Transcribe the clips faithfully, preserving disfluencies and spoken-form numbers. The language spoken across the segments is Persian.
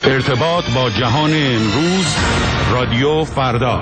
ارتباط با جهان امروز، رادیو فردا.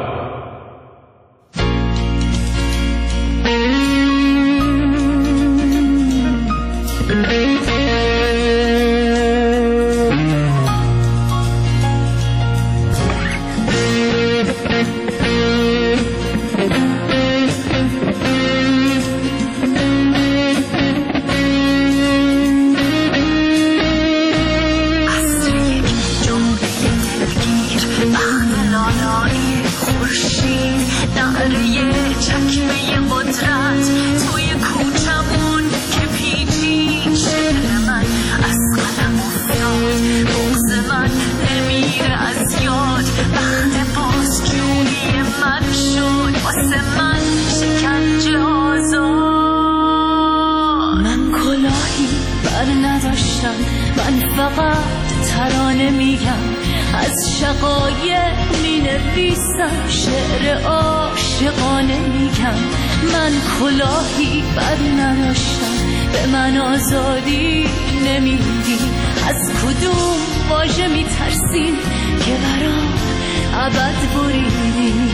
من فقط ترانه میگم، از شقایق می نویسم، شعر عاشقانه میگم. من کلاهی بر نداشتم، به من آزادی نمیدی. از کدوم واژه میترسین که برام ابد بریدی؟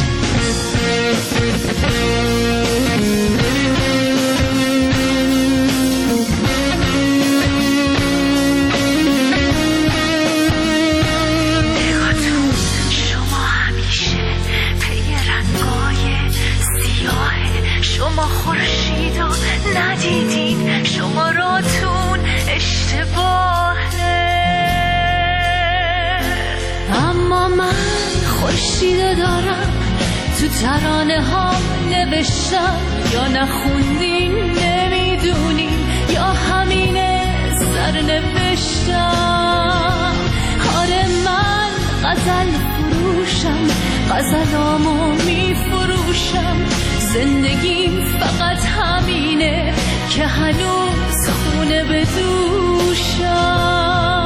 شما خورشیدو ندیدین، شما راتون اشتباهه. اما من خورشیدو دارم، تو ترانه ها نوشتم. یا نخوندین نمیدونین، یا همینه سر نوشتم. آره من غزل فروشم، غزلامو میفروشم. زندگیم فقط همینه که هنوز خونه به دوشم.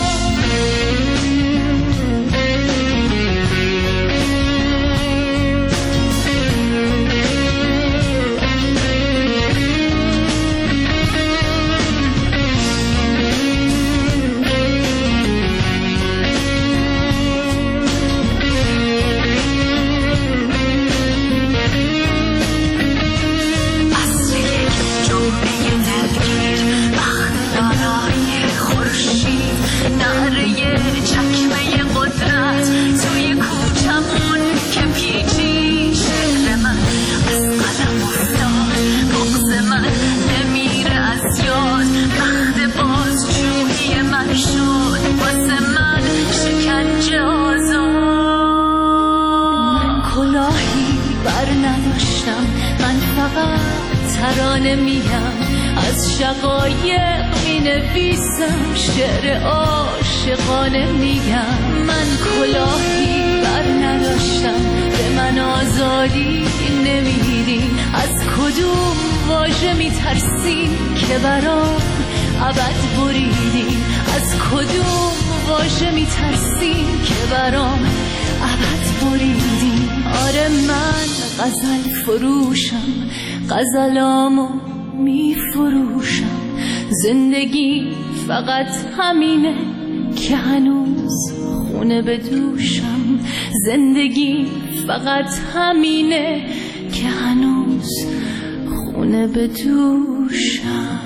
ترانه میگم، از شقایق می نویسم، شعر عاشقانه میگم. من کلاهی بر نداشتم، به من آزادی نمیدین. از کدوم واژه میترسین که برام ابد بریدین؟ از کدوم واژه میترسین که برام ابد بریدین؟ آره من غزل فروشم، غزلامو میفروشم. زندگی فقط همینه که هنوز خونه به دوشم. زندگی فقط همینه که هنوز خونه به دوشم.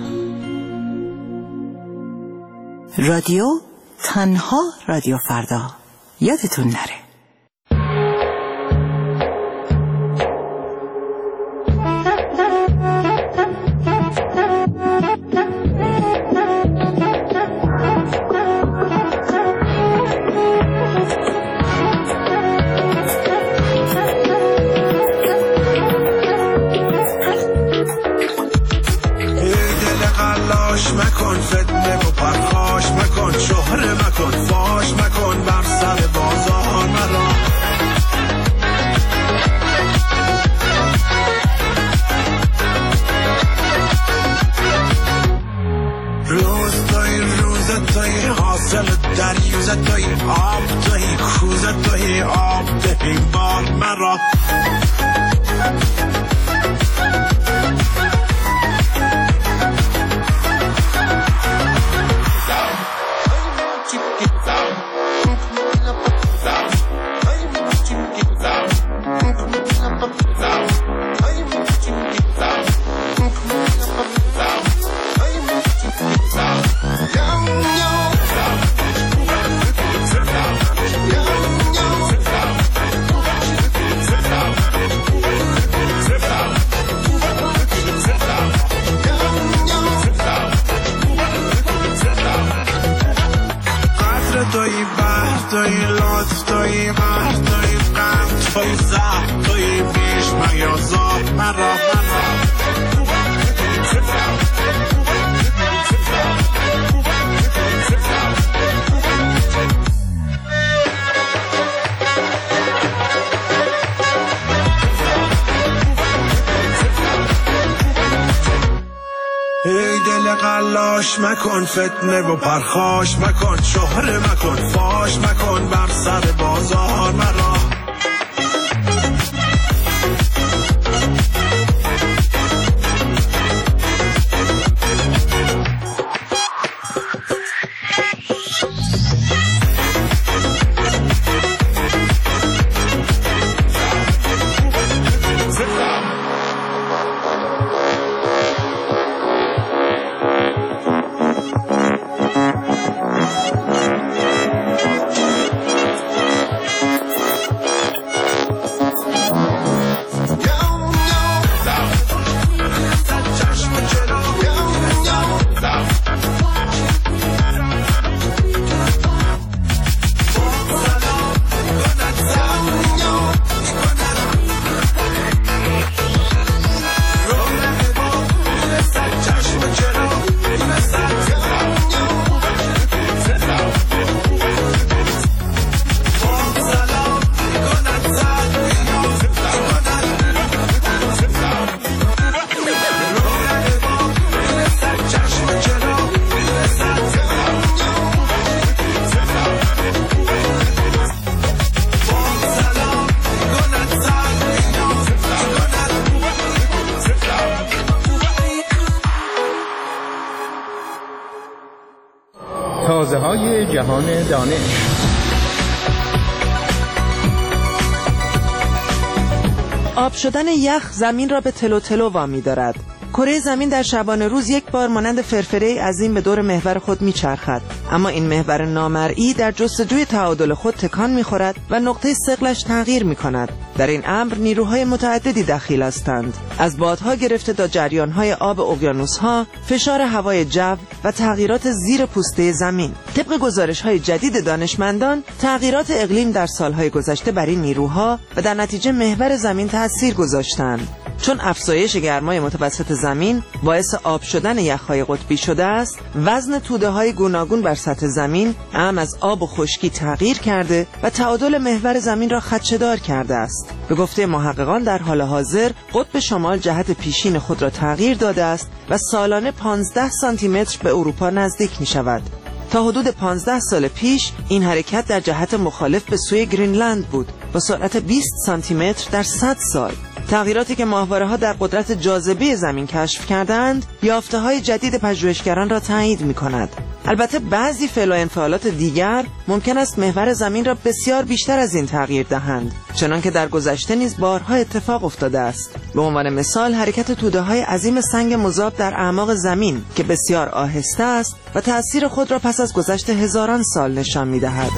رادیو تنها رادیو فردا، یادتون نره. مکن فتنه و پرخاش مکن، شهره مکن، فاش مکن بر سر بازار مرا. روز توی روز توی حاصل دریوز توی آب توی کوز توی آب توی بار مرا. درد توی لطف توی مرد توی غم توی زهر توی بیش میازار مرا مرا ای دل قلاش مکن فتنه و پرخاش مکن شهره مکن فاش مکن بر سر بازار مرا تازه های جهان دانش. آب شدن یخ زمین را به تلو تلو وامی دارد. کره زمین در شبانه روز یک بار مانند فرفره عظیم به دور محور خود میچرخد، اما این محور نامرئی در جستجوی تعادل خود تکان میخورد و نقطه ثقلش تغییر میکند. در این امر نیروهای متعددی دخیل هستند، از بادها گرفته تا جریانهای آب اقیانوس‌ها، فشار هوای جو و تغییرات زیر پوسته زمین. طبق گزارش‌های جدید دانشمندان، تغییرات اقلیم در سالهای گذشته بر این نیروها و در نتیجه محور زمین تأثیر گذاشتند. چون افزایش گرمای متوسط زمین باعث آب شدن یخ‌های قطبی شده است، وزن توده‌های گوناگون بر سطح زمین اعم از آب و خشکی تغییر کرده و تعادل محور زمین را خدشه‌دار کرده است. به گفته محققان در حال حاضر قطب شمال جهت پیشین خود را تغییر داده است و سالانه پانزده سانتی متر به اروپا نزدیک می شود. تا حدود پانزده سال پیش این حرکت در جهت مخالف به سوی گرینلند بود با سرعت بیست سانتی متر در صد سال. تغییراتی که ماهواره‌ها در قدرت جاذبه زمین کشف کردند، یافته‌های جدید پژوهشگران را تایید می‌کند. البته بعضی فعل و انفعالات دیگر ممکن است محور زمین را بسیار بیشتر از این تغییر دهند، چنانکه در گذشته نیز بارها اتفاق افتاده است. به عنوان مثال حرکت توده‌های عظیم سنگ مذاب در اعماق زمین که بسیار آهسته است و تأثیر خود را پس از گذشت هزاران سال نشان می‌دهد.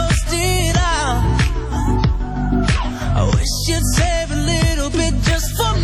Just for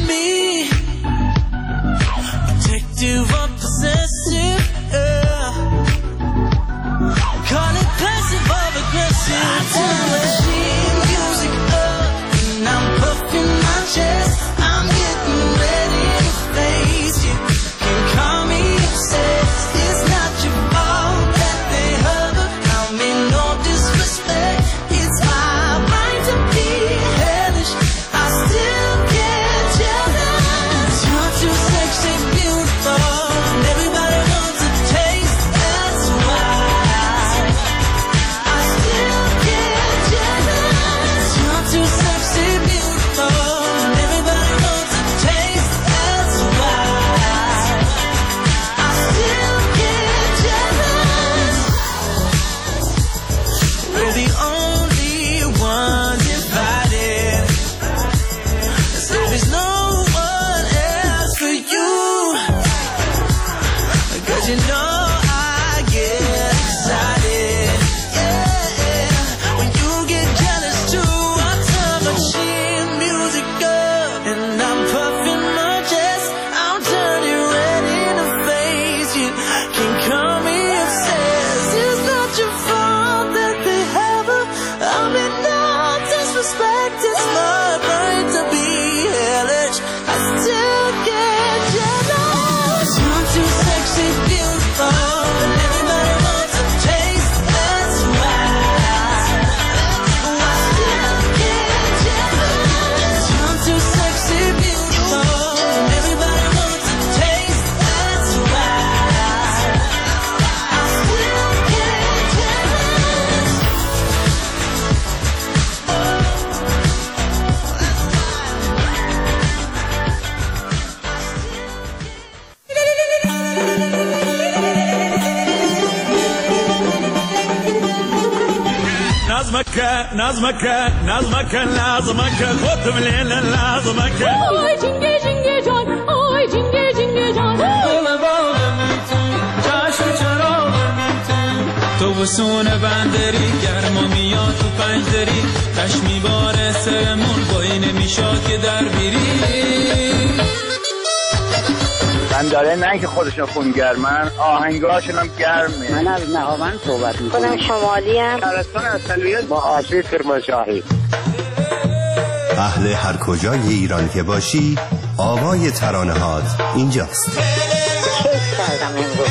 نظمك نظمك لازمك خودم لیل لازمک آی جنگه جنگه جان آی جنگه جنگه جان دل باغ میتون چشم چراغ میتون تو بسون بندری گرما میاد تو پنجدری تش میباره سرمون بایی نمیشا که در بیری من داره نه که خودشون خونگرمن آهنگاشون هم گرمه. من از نهاوند صحبت میکنم. خودم شمالی ام. شهرستان اصلیت با آشی کرمانشاهی. اهل هر کجای ایران که باشی آوای ترانه هات اینجاست. کیف کردم امروز.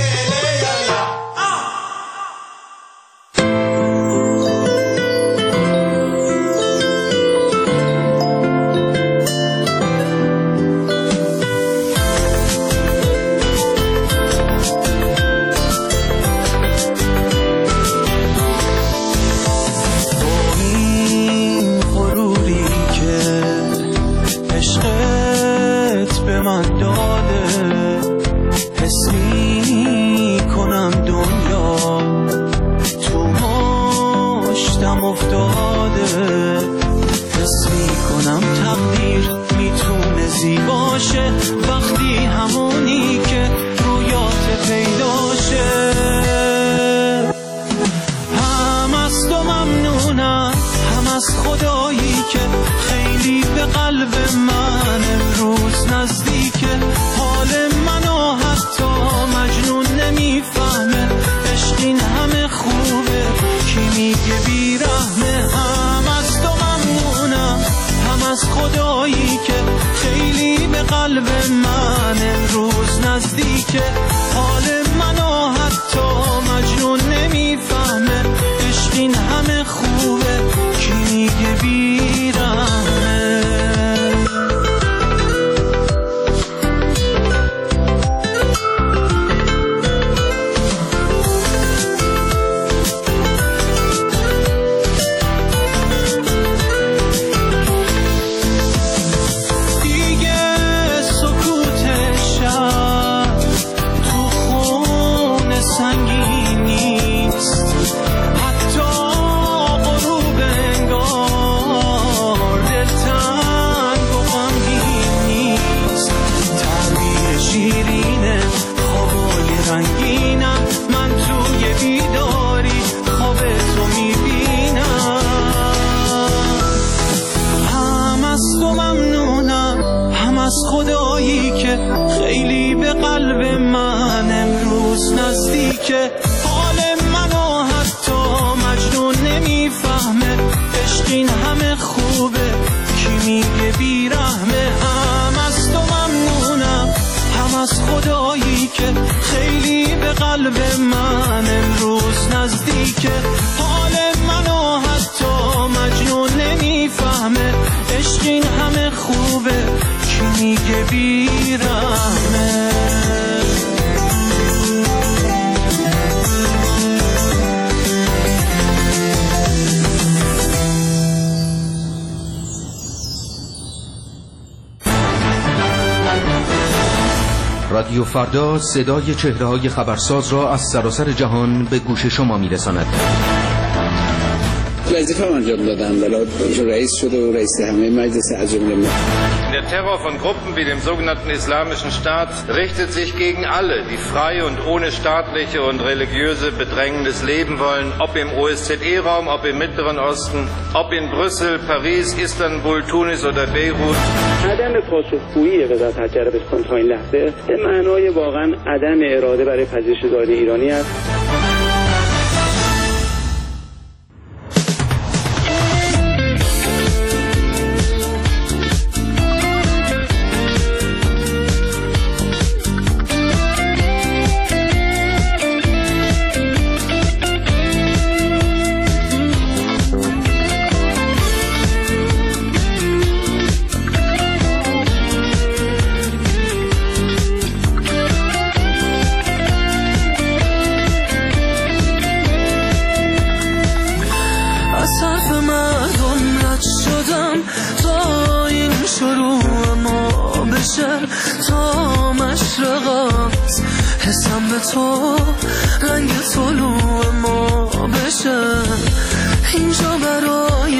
رادیو فردا صدای چهره‌های خبرساز را از سراسر جهان به گوش شما می‌رساند. وظیفه انجام دادم ولی رئیس شده و رئیس همه مجلس از جمله Der Terror von Gruppen wie dem sogenannten Islamischen Staat richtet sich gegen alle, die frei und ohne staatliche und religiöse Bedrängnis leben wollen, ob im O S Z E-Raum, ob im Mittleren Osten, ob in Brüssel, Paris, Istanbul, Tunis oder Beirut. عدم پاسخگویی وزارت خارجه عربستان تا این لحظه به معنای واقعا عدم اراده برای پذیرش دادگاه ایرانی است. تا مشرقات حسم به تو رنگ طلوع ما بشه اینجا برای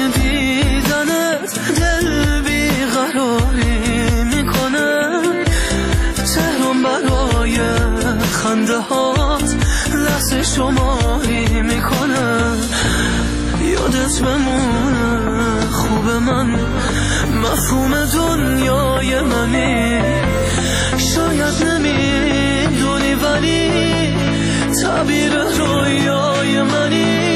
بمونه خوب من مفهوم دنیای منی شاید نمیدونی ولی تعبیر رویای منی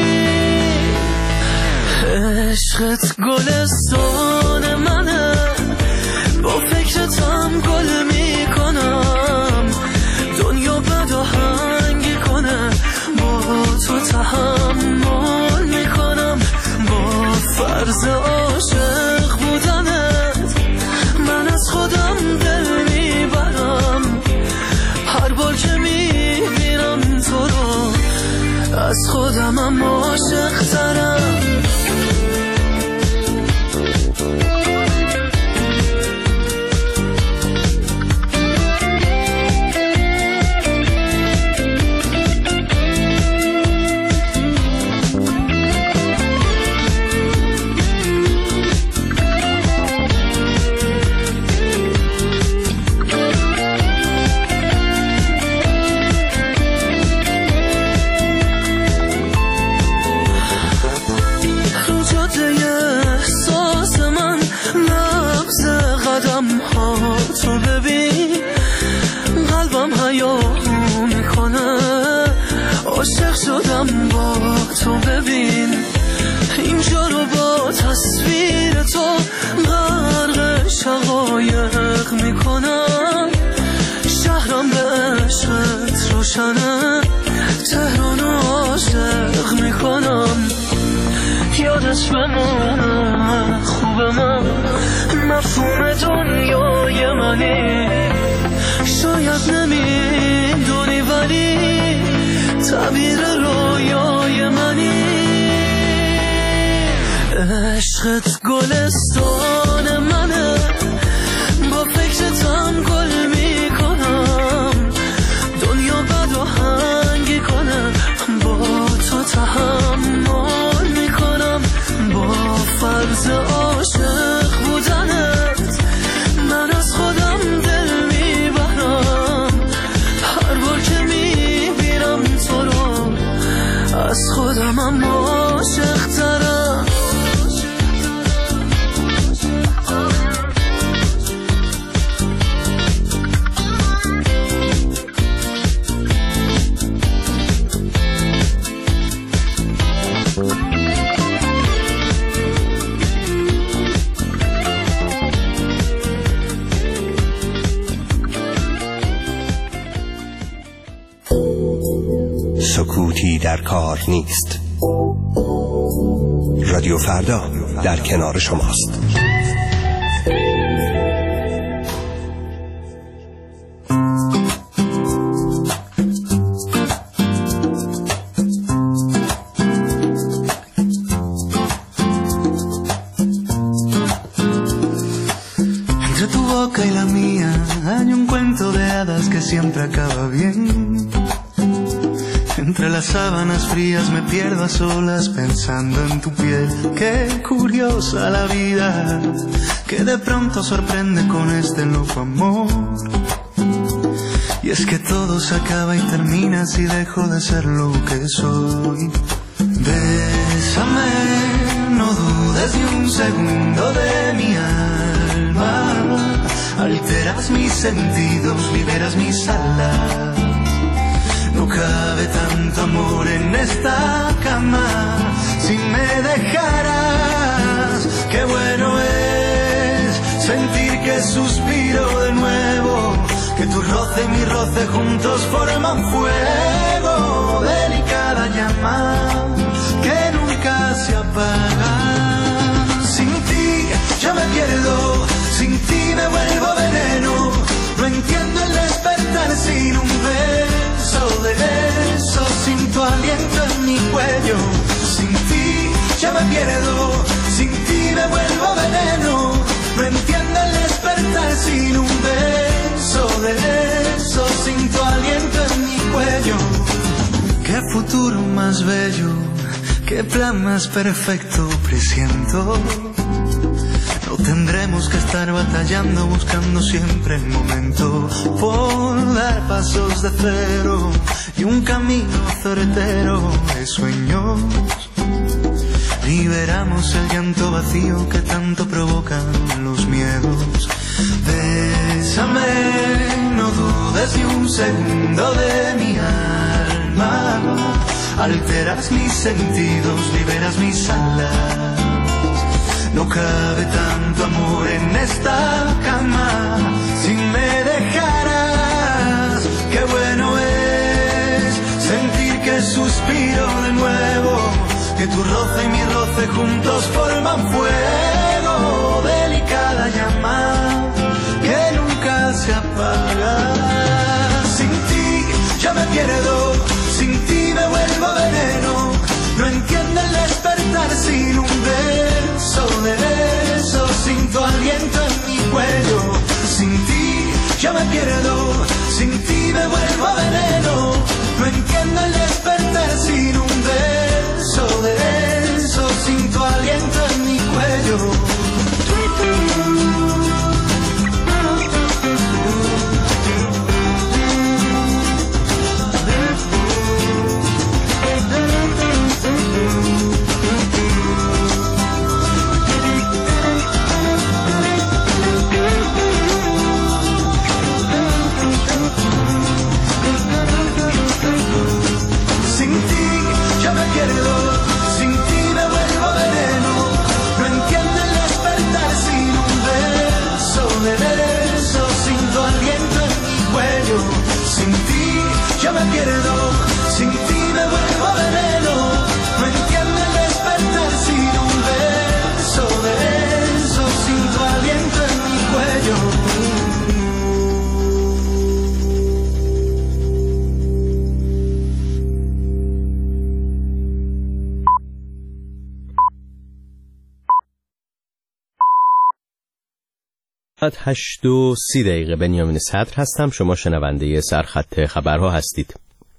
عشقت گلستان منه با فکرتم گل میکنم دنیا بد آهنگی کنه با تو تحمل میکنم با فرض عاشق بودنت من از خودم دل میبرم هر بار که میبینم تو رو از خودمم عاشق ترم تو ببین قلبم حیاهو میکنه عاشق شدم با تو ببین اینجا رو با تصویر تو غرق شقایق میکنم شهرم به عشقت روشنه تهران عاشق میکنم یادش بمونه خوب من مفهوم دنیای منی شاید نمیدونی ولی تعبیر رویای منی عشقت گلستان منه با فکرتم گل میکنم دنیا بد آهنگی کنه با تو تحمل میکنم با فرض عاشق بودنت من از خودم دل میبرم هر بار که میبینم تو رو از خودمم عاشق ترم سکوتی در کار نیست. رادیو فردا در کنار شماست. Entre tu boca y la mía hay un cuento de hadas que siempre acaba bien. Entre las sábanas frías me pierdo a solas pensando en tu piel. Qué curiosa la vida, que de pronto sorprende con este loco amor. Y es que todo se acaba y termina si dejo de ser lo que soy. Bésame, no dudes ni un segundo de mi alma. Alteras mis sentidos, liberas mis alas. No cabe tanto amor en esta cama si me dejaras. Qué bueno es sentir que suspiro de nuevo, que tu roce y mi roce juntos forman fuego. Delicada llama que nunca se apaga. Sin ti yo me pierdo, sin ti me vuelvo veneno. No entiendo el despertar sin un beso de beso, sin tu aliento en mi cuello. Sin ti ya me pierdo, sin ti me vuelvo veneno. No entiendo el despertar sin un beso de beso, sin tu aliento en mi cuello. Qué futuro más bello, qué plan más perfecto presiento. No tendremos que estar batallando, buscando siempre el momento por dar pasos de cero y un camino certero de sueños. liberamos el llanto vacío que tanto provocan los miedos. Bésame, no dudes ni un segundo de mi alma, alteras mis sentidos, liberas mis alas. No cabe tanto amor en esta cama, si me dejaras, qué bueno es sentir que suspiro de nuevo, que tu roce y mi roce juntos forman fuego, delicada llama que nunca se apaga. Sin ti ya me pierdo, sin ti me vuelvo veneno, no entiendo el despertar sin un beso de beso, sin tu aliento en mi cuello. Sin ti ya me pierdo, sin ti me vuelvo veneno, no entiendo el despertar sin un beso de beso, sin tu aliento en mi cuello. هشت و سی دقیقه. بنیامین صدر هستم، شما شنونده سرخط خبرها هستید.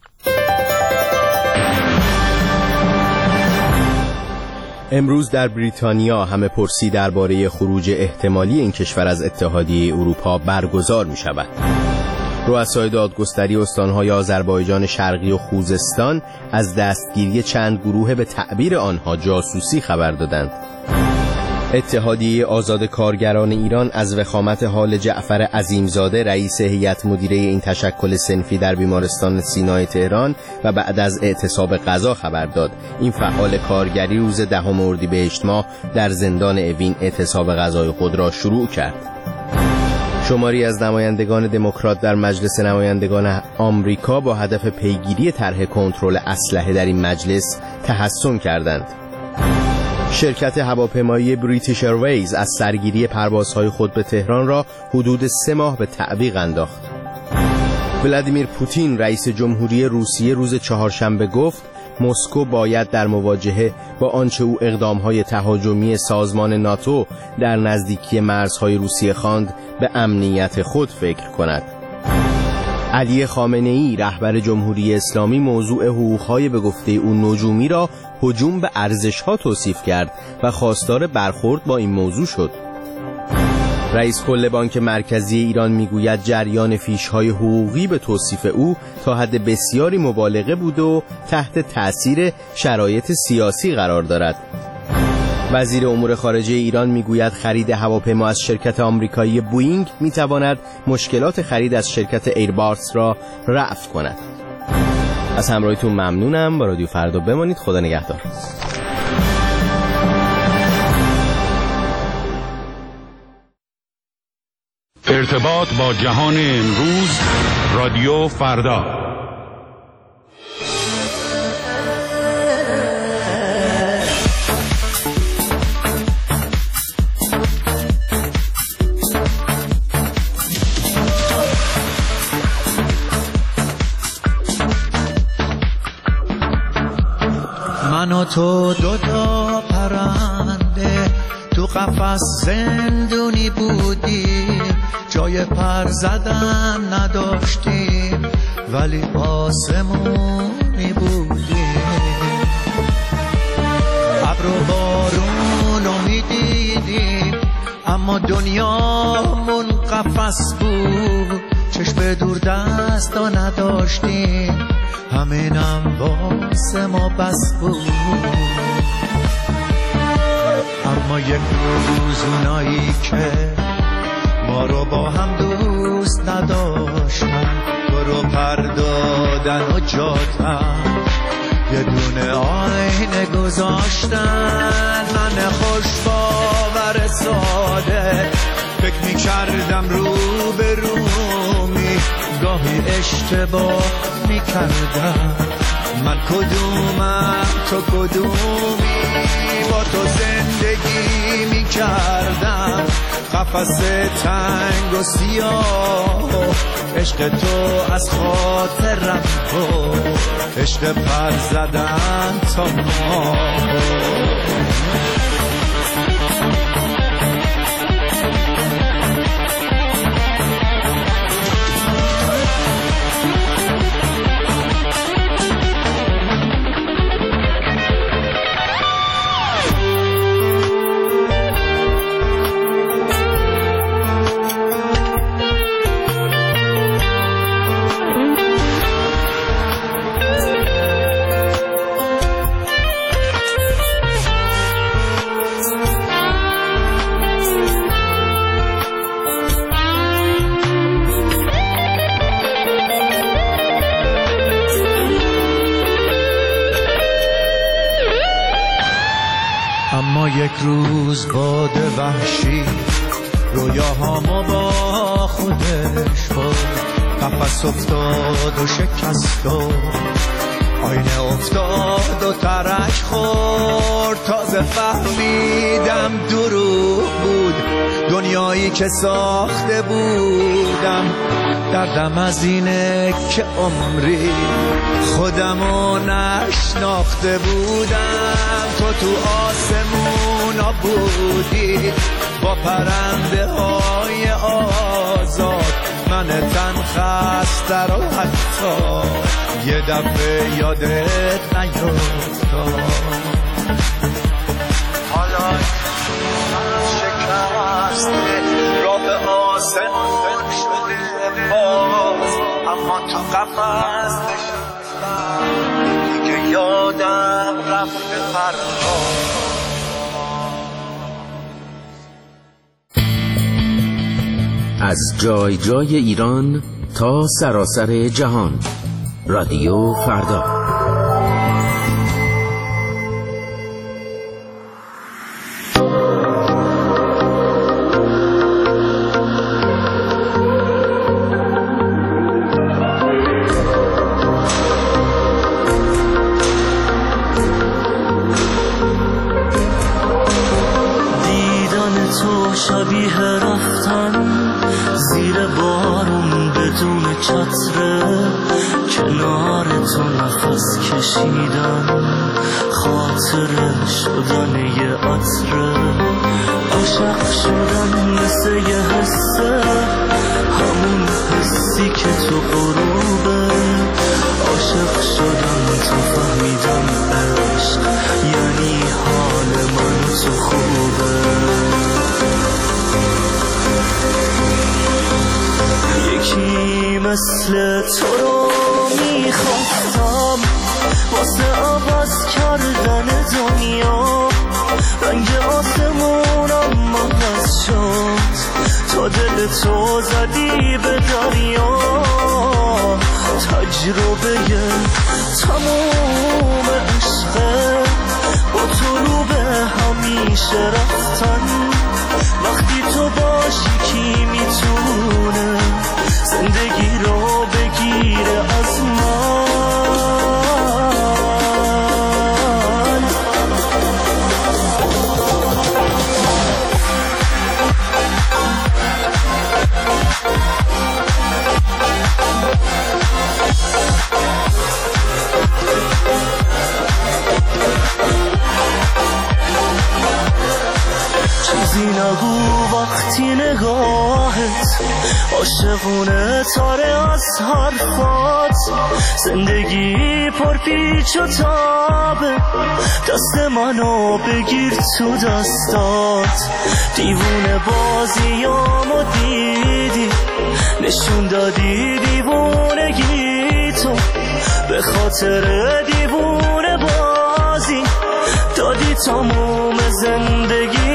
امروز در بریتانیا همه پرسی درباره خروج احتمالی این کشور از اتحادیه اروپا برگزار می شود. رؤسای دادگستری استانهای آذربایجان شرقی و خوزستان از دستگیری چند گروه به تعبیر آنها جاسوسی خبر دادند. اتحادیه آزاد کارگران ایران از وخامت حال جعفر عظیمزاده رئیس هیئت مدیره این تشکل صنفی در بیمارستان سینای تهران و بعد از اعتصاب غذا خبر داد. این فعال کارگری روز دهم اردیبهشت ماه در زندان اوین اعتصاب غذای خود را شروع کرد. شماری از نمایندگان دموکرات در مجلس نمایندگان آمریکا با هدف پیگیری طرح کنترل اسلحه در این مجلس تحسن کردند. شرکت هواپیمایی بریتیش ایرویز از سرگیری پروازهای خود به تهران را حدود سه ماه به تعویق انداخت. ولادیمیر پوتین رئیس جمهوری روسیه روز چهارشنبه گفت مسکو باید در مواجهه با آنچه او اقدامهای تهاجمی سازمان ناتو در نزدیکی مرزهای روسیه خواند به امنیت خود فکر کند. علی خامنه‌ای رهبر جمهوری اسلامی موضوع حقوق‌های به گفته او نجومی را هجوم به ارزش‌ها توصیف کرد و خواستار برخورد با این موضوع شد. رئیس کل بانک مرکزی ایران میگوید جریان فیش‌های حقوقی به توصیف او تا حد بسیاری مبالغه بود و تحت تأثیر شرایط سیاسی قرار دارد. وزیر امور خارجه ایران میگوید خرید هواپیما از شرکت آمریکایی بوئینگ میتواند مشکلات خرید از شرکت ایرباس را رفع کند. از همراهیتون ممنونم. با رادیو فردا بمانید. خدا نگهدار. ارتباط با جهان امروز، رادیو فردا. من و تو دوتا پرنده تو قفس زندونی بودیم، جای پر زدن نداشتیم ولی آسمونی بودیم. ابر و بارون رو میدیدیم اما دنیامون قفس بود، چشم دور دستا نداشتیم همینم واسه ما بس بود. اما یک روز اونایی که ما رو با هم دوست نداشتن تو رو پردادن و جاتن یه دونه آینه گذاشتن. من خوش باور ساده فکر می کردم رو به رومی گاهی اشتباه می کردم. من کدومم تو کدومی با تو زندگی می کردم. قفس تنگ و سیاه عشق تو از خاطرم تو عشق پر زدن تا ما. اما یک روز باد وحشی رویاهامو با خودش برد. قفس افتاد و شکست و آینه افتاد و ترک خورد. تازه فهمیدم دروغ بود دنیایی که ساخته بودم. دردم از اینه که عمری خودمو نشناخته بودم. تو تو آسمونا بودی با پرنده های آزاد. من تن خسته رو حتی یه دفعه یادت نیفتاد. حالا من شکسته راه به آسمون شده باز. اما تو قفس نشستم دیگه یادم رفته پرواز. از جای جای ایران تا سراسر جهان، رادیو فردا. دیدن تو شبیه رفتن زیر بارون بدون چتره، کنار تو نفس کشیدن خاطره شدن یه عطره. عاشق شدن مثل یه حسه، همون حسی که تو غروبه. عاشق شدن تو فهمیدم عشق یعنی حال من تو خوبه. یکی مثل تو رو میخواستم واسه عوض کردن دنیا. رنگ آسمونم عوض شد تا دل تو زدی به دریا. تجربه تموم عشقه با تو رو به همیشه رفتن. وقتی تو باشی کی میتونه زندگی رو بگیره از من. چیزی نگو وقتی نگاهت عاشقونه تاره از حرفات. زندگی پر پیچ و تابه، دست منو بگیر تو دستات. دیوونه بازیامو دیدی، نشون دادی دیوونگی تو. به خاطر دیوونه بازی دادی تموم زندگی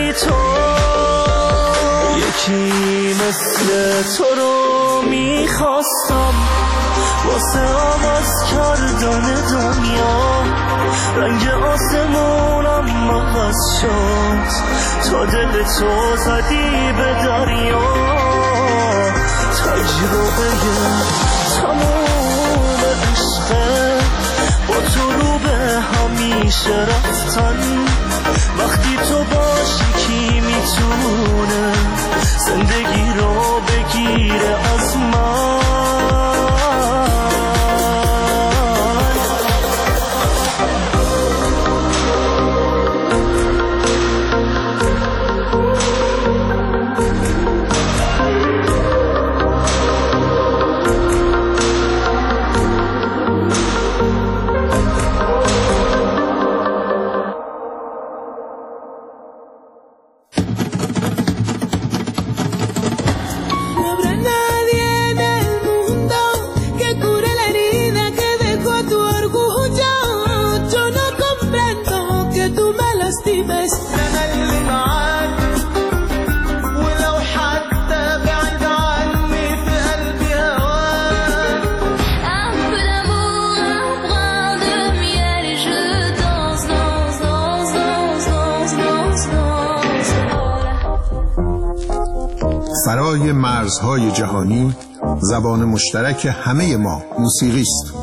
یکی مثل تو رو میخواستم واسه آواز کردن دنیا رنگ آسمونم عوض شد تا دل تو زدی به دریا تجربه تموم عشقه با تو رو به همیشه رفتن وقتی تو باشی کی میتونه زندگی رو بگیره از من فرای مرزهای جهانی زبان مشترک همه ما موسیقی است.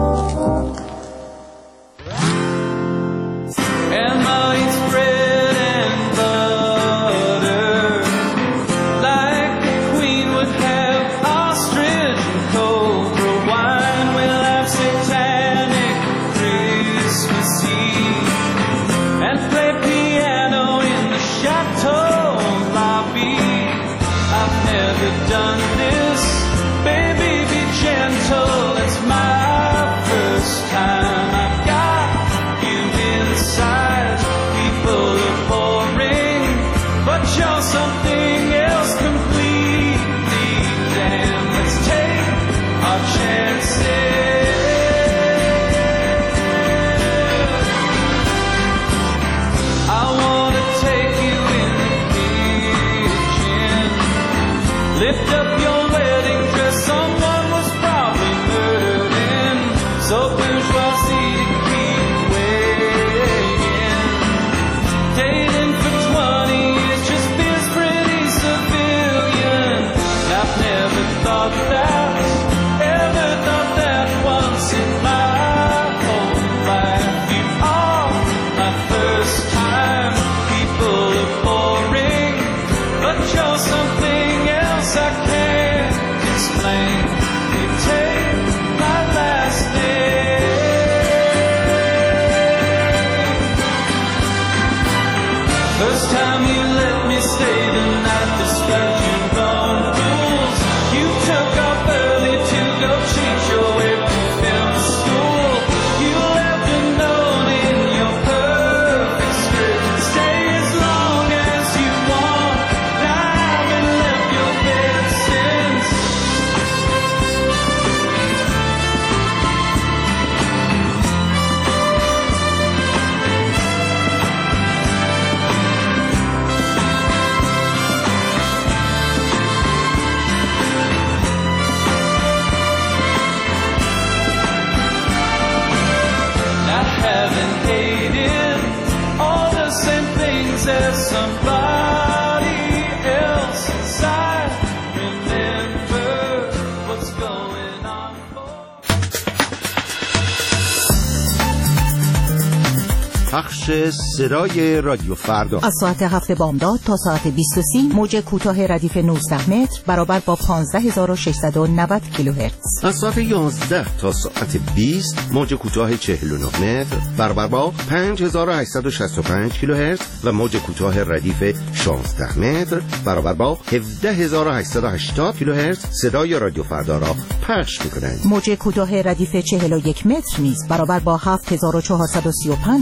پخش صدای رادیو فردا از ساعت هفت بامداد تا ساعت بیست و سه موج کوتاه ردیف نوزده متر برابر با پانزده هزار و ششصد و نود کیلوهرتز. از ساعت یازده تا ساعت بیست موج کوتاه چهل و نه متر برابر با پنج هزار و هشتصد و شصت و پنج کیلوهرتز و موج کوتاه ردیف شانزده متر برابر با هفده هزار و هشتصد و هشتاد کیلوهرتز صدای رادیو فردا را پخش می‌کنند. موج کوتاه ردیف چهل و یک متر نیز برابر با هفت هزار و چهارصد و سی و پنج کیلوهرتز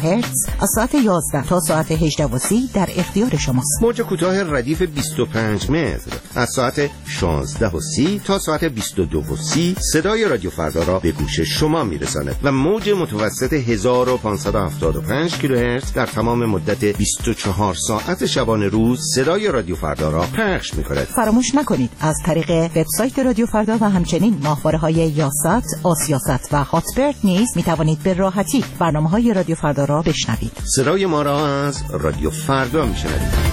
کیلوهرتز از ساعت یازده تا ساعت هجده و سی در اختیار شماست. موج کوتاه ردیف بیست و پنج متر از ساعت شانزده و سی تا ساعت بیست و دو و سی صدای رادیو فردا را به گوش شما میرساند و موج متوسط هزار و پانصد و هفتاد و پنج کیلوهرتز در تمام مدت بیست و چهار ساعت شبانه روز صدای رادیو فردا را پخش می‌کند. فراموش نکنید از طریق وبسایت رادیو فردا و همچنین ماهواره‌های یاست، آسیاست و هاتبرد نیز می‌توانید به راحتی برنامه‌های رادیو فردا را بشنوید. صدای ما را از رادیو فردا می‌شنوید.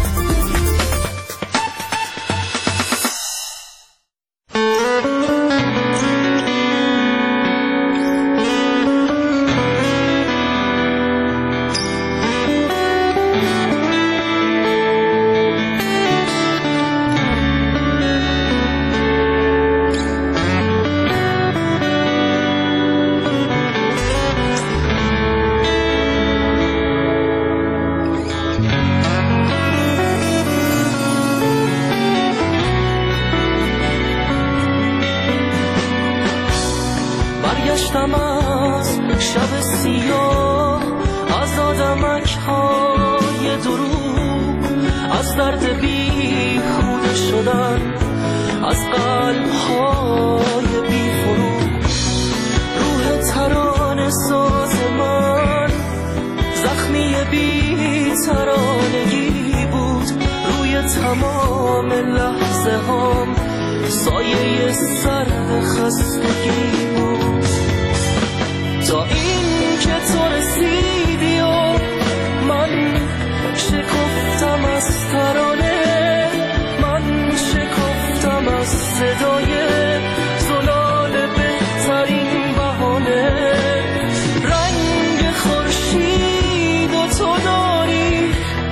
برگشتم از شب سیاه، از آدمک‌های دروغ، از درد بیهوده شدن، از قلب‌های بی‌فروغ. روح ترانه ساز من زخمی بی‌ترانگی بود، روی تمام لحظه هام سایه سرد خستگی بود. تا این که تو رسیدی و من شکفتم از ترانه، من شکفتم از صدای زلال بهترین بهانه. رنگ خورشید و تو داری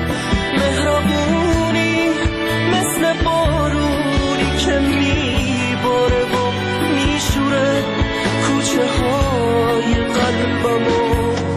مهربونی مثل بارونی که میباره و میشوره کوچه های قلبمو.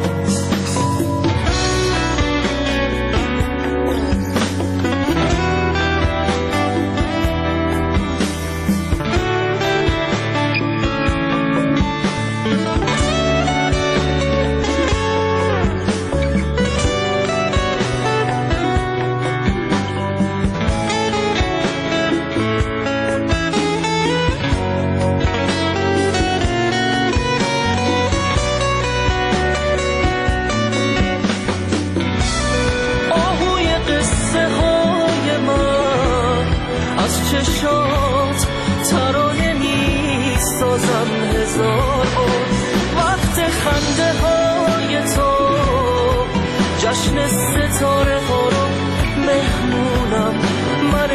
چشات ترانه می سازم هزار بار. وقت خنده های تو جشن ستاره ها رو مهمونم من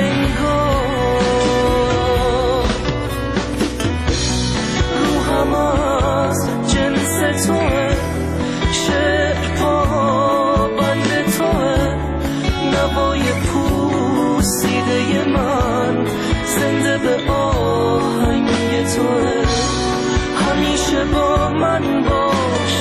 انگار. روحم از جنس توه، شعر پا بند توه، نوای پوسیده من زنده به آهنگ توه. همیشه با من باش،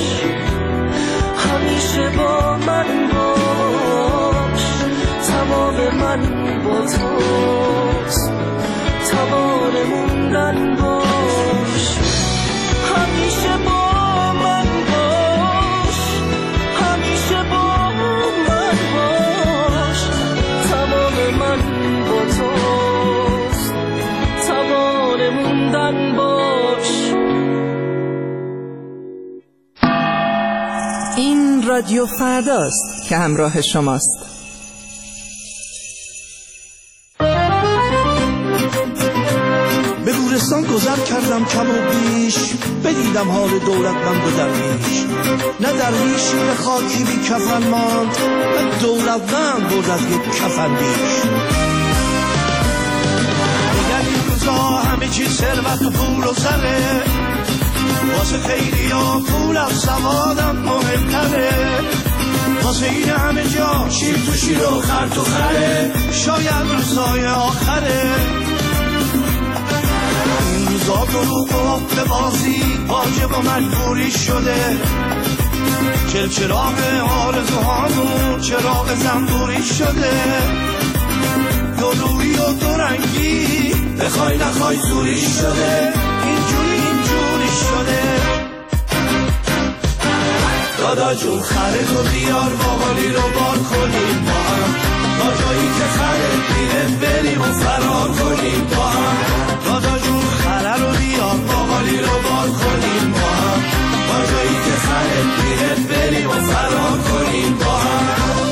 همیشه با من باش، تمام من با توست، توان موندن باش. همیشه با من باش، همیشه با من باش، تمام من با توست، توان موندن باش. این رادیو فرداست که همراه شماست. به گورستان گذر کردم کم و بیش، بدیدم حال دولتمند و درویش. نه درویشی به خاکی بی کفن ماند، نه دولتمند بود از یک کفن بیش. دیگر این روزا همه چیز ثروت و پول و زره، واسه خیلی ها پول از سوادم مهمتره. واسه این همه جا شیر تو شیر و خر تو خره، شاید روزای آخره. این روزا دروغ و به بازی واجب و مجبوری شده. چل چراغ آرزوهامون چراغ زنبوری شده. دورویی و دورنگی بخوای نخوای زوری شده. اینجوری اینجوری شده. دادا جون خره تو بیار باقالی رو بار کنیم با هم، تا جایی که خره میره بریم و فرار کنیم با هم. دادا جون خره رو بیار باقالی رو بار کنیم با هم، تا جایی که خره میره بریم و فرار کنیم با هم.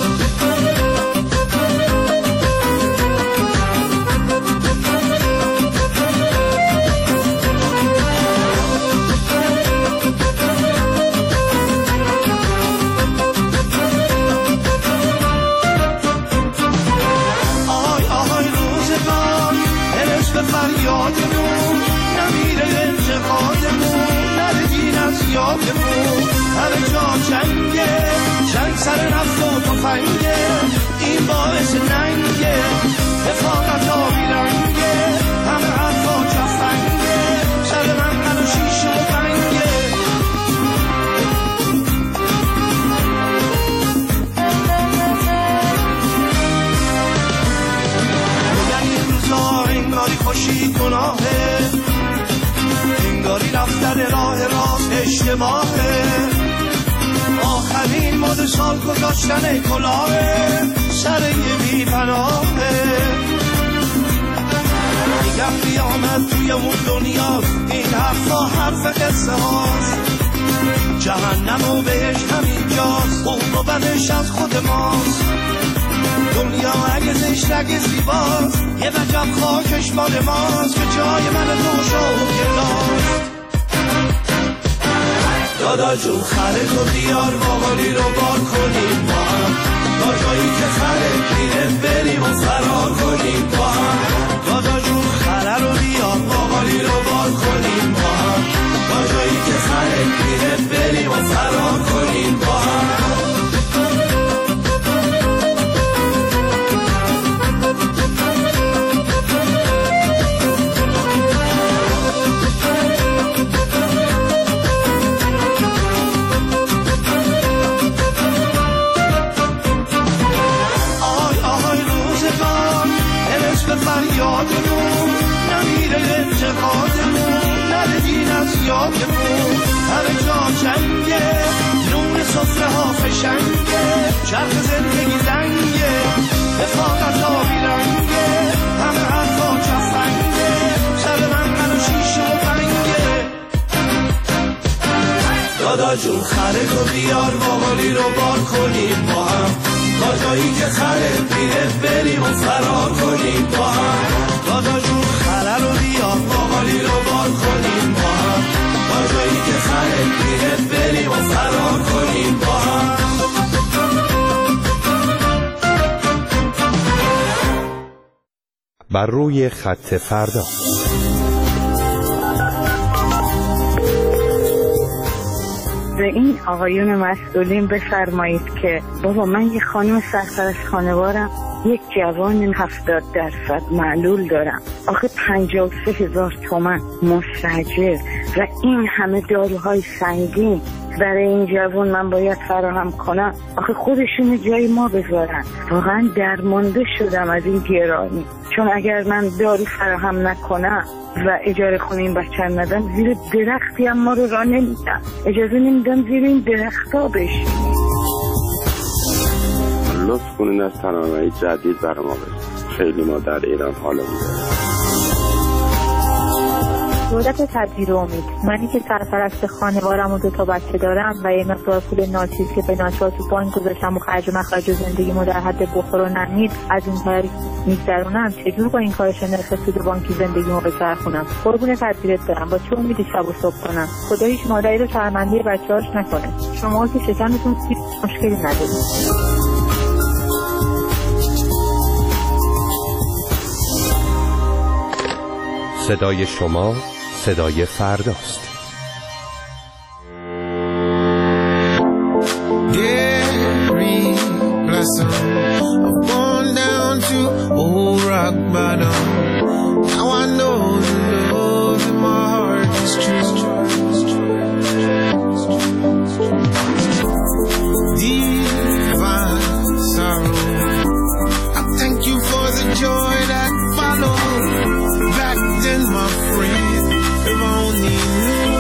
فریادمون نمیره انتقادمون، نره دین از یادمون، همه جا جنگه، جنگ سر نفت و تفنگه، این باعث ننگه، رفاقت آبی رنگه، همه حرفا چفنگه، سر من و شیشه و بنگه. انگاری خوشی گناهه، انگاری رفتن راه راست اشتباهه، آخرین مد سال گذاشتن کلاهه سر یه بی پناهه. میگم قیامت توی اون دنیا، این حرفا حرف قصه هاست، جهنم و بهش همینجاست، اون و بدش از خود ماست. دنیا اگه زشت اگه زیباست، یه وجب خاکش مال ماست، که جای من تو شد گرداست. دادا جون خره تو بیار باقالی رو بار کنیم با هم، تا جایی که خره میره بریم و فرار کنیم با هم. دادا جون خره رو بیار باقالی رو بار کنیم با هم، تا جایی که خره میره بریم و فرار کنیم با هم. فریادمون نمیره انتقادمون، نره دین از یادمون، همه جا جنگه، نون صفره ها فشنگه، چرخ زندگی لنگه، رفاقت آبی رنگه، همه حرفا چفنگه، سر من من و شیشه و بنگه. دادا جون خره تو بیار باقالی رو بار کنیم با هم، تا جایی که خره میره بریم و فرار کنیم با هم. دادا جون خره رو بیار باقالی رو بار کنیم با هم، تا جایی که خره میره بریم و فرار کنیم با هم. بر روی خط فردا. به این آقایون مسئولین بفرمایید که بابا من یه خانم سرپرست خانوارم، یک جوان هفتاد درصد معلول دارم، آخه پنجاه و سه هزار تومن مستاجر و این همه داروهای سنگین برای این جوان من باید فراهم کنم. آخه خودشون جای ما بذارن. واقعا درمانده شدم از این گرانی، چون اگر من دارو فراهم نکنم و اجاره خونه این بچه ندم، زیر درختی هم ما رو راه نمیدم، اجازه نمیدم زیر این درخت ها بشیم. لطف کنین از تنابهی جدید برای ما بشیم، خیلی ما در ایران حالمون داریم. دولت تدبیر و امید، منی که سرپرست خانوارم و دو تا بچه دارم و یه مقدار پول ناچیز که به ناچار تو بانک گذاشتم و خرج و مخرج زندگیمو در حد بخور و نمید از این طریق میگذرونم، چجور با این کارش نرخ سود بانکی زندگیمو بچرخونم؟ قربون تدبیرت برم، با چه امیدی شب و صبح کنم؟ خدا هیچ مادری رو شرمنده بچه‌هاش نکنه. شما که شکمتون سیب مشکلی ندارید. صدای شما صدای فرداست. Gary Blossom, I've gone down to old rock bottom. Now I know the love in my heart is true. Divine sorrow, I thank you for the joy that followed. Back then, my friend, if only knew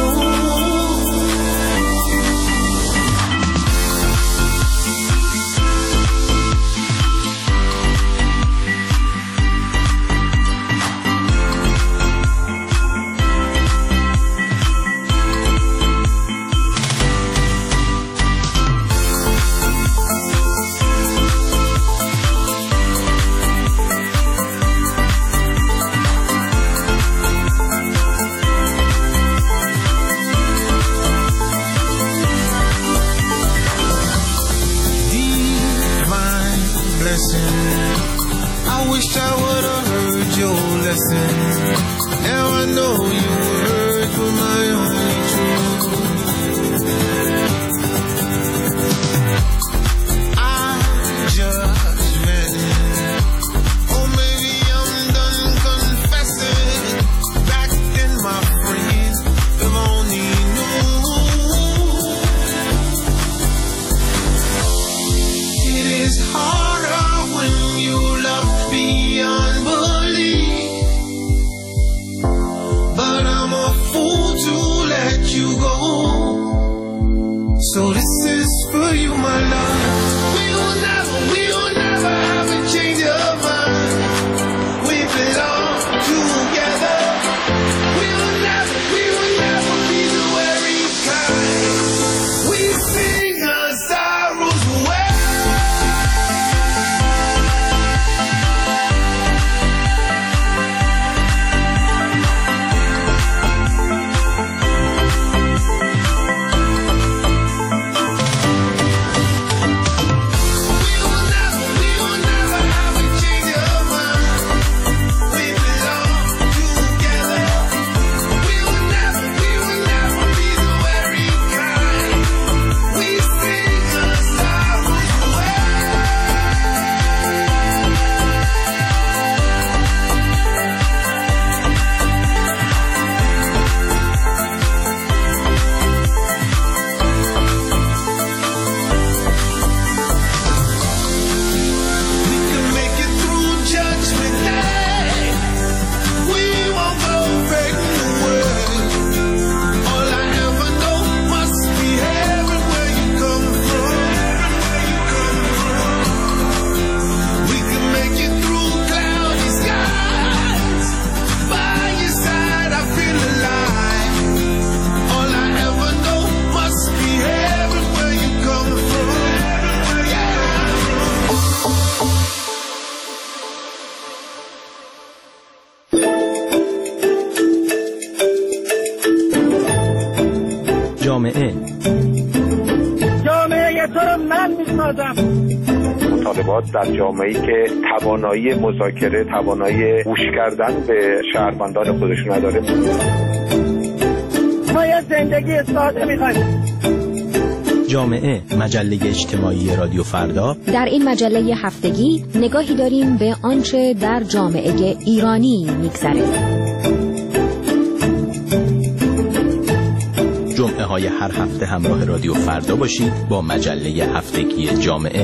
confessing. Now I know your words were my only truth. I'm just ready. Oh, maybe I'm done confessing. Back then, my friend, if only you knew. It is harder when you love beyond belief. But I'm a fool to let you go. So this is for you, my love. We will never, we will never have a change of mind. We belong together. We will never, we will never be the weary kind. We sing our sorrows away. جامعه جامعه تو رو من میسازم. مطالبات در جامعه‌ای که توانایی مذاکره، توانایی گوش کردن به شهروندان خودش نداره. ما یه زندگی ساده می‌خوایم. جامعه، مجله اجتماعی رادیو فردا. در این مجله هفتگی نگاهی داریم به آنچه در جامعه ایرانی می‌گذره. جمعه های هر هفته همراه رادیو فردا باشید با مجله هفتگی جامعه.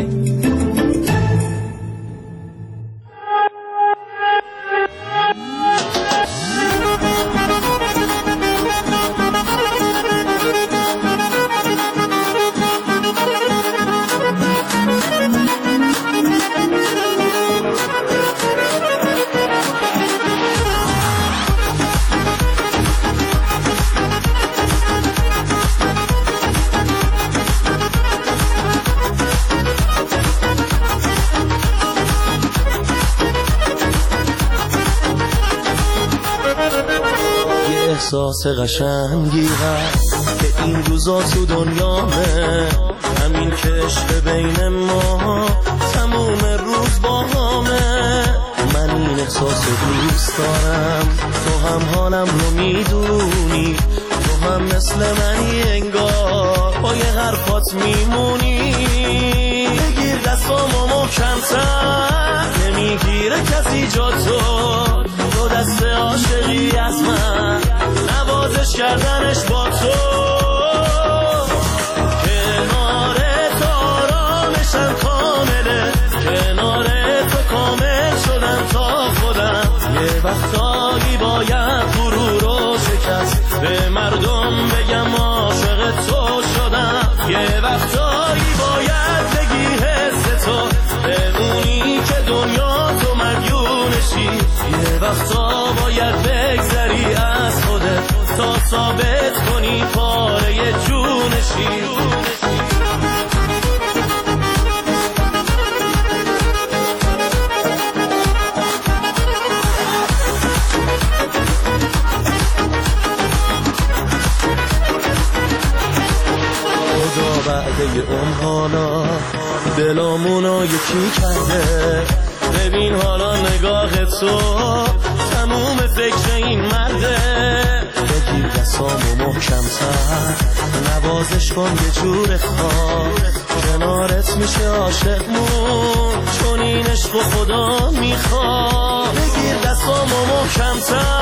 احساس قشنگی هست که این روزا تو دنیامه، همین که عشق بین ما تموم روز با همه. من این احساس دوست دارم، تو هم حالم رو میدونی، تو هم مثل منی انگار با یه حرفات میمونی. بگیر دستامو محکم‌تر، نمیگیره کسی جا تو، تو دست عاشقی از من، نوازش کردنش با تو. کنار تو آرامشم کامله، کنار تو کامل شدم تا خودم. یه وقتایی باید غرور رو شکست، به مردم بگم عاشق تو شدم. یه وقتایی باید بگی حس تو، بمونی که دنیا تو مدیونشی. یه وقتا باید بگذری از خودت تا ثابت کنی پاره جونشی. خدا بعد اون حالا دلامونو یکی کرده، ببین حالا نگاه تو تموم نوازش کن یه جور خاص، کنارت میشه عاشقمون چون این عشق و خدا میخواد. بگیر دستامو محکم‌تر